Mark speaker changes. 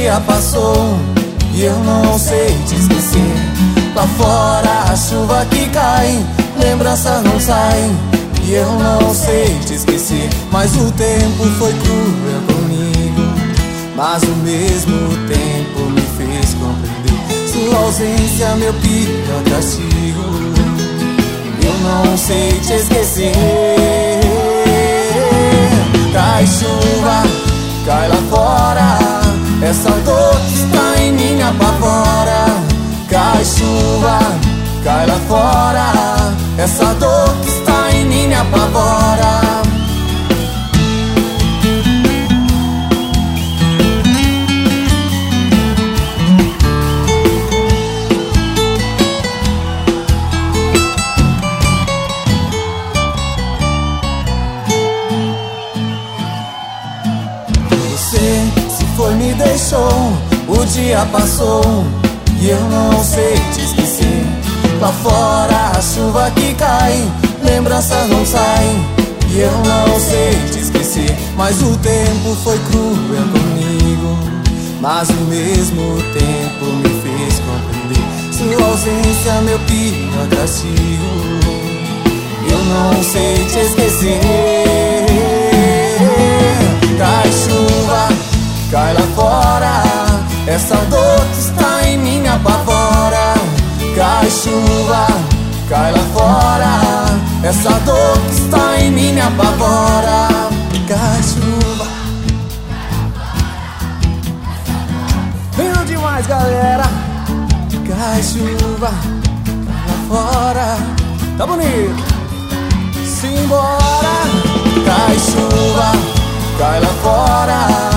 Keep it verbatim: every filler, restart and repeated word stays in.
Speaker 1: dia passou e eu não sei te esquecer. Lá fora a chuva que cai, lembranças não saem e eu não sei te esquecer. Mas o tempo foi cruel comigo, mas ao mesmo tempo me fez compreender. Sua ausência, meu pior castigo, eu não sei te esquecer. Cai chuva, cai lá fora, essa dor que está em mim me apavora. Cai chuva, cai lá fora, essa dor que está em mim me apavora. Você se foi, me deixou, o dia passou e eu não sei te esquecer. Lá fora a chuva que cai, lembranças não saem e eu não sei te esquecer. Mas o tempo foi cruel comigo, mas ao mesmo tempo me fez compreender. Sua ausência, meu pior castigo, eu não sei te esquecer. Cai chuva, cai lá fora, essa dor que está em mim me apavora. Cai chuva, cai lá fora, essa dor que está em mim me apavora. Cai chuva. Lindo demais, galera. Cai chuva, cai lá fora. Tá bonito. Simbora. Cai chuva, cai lá fora,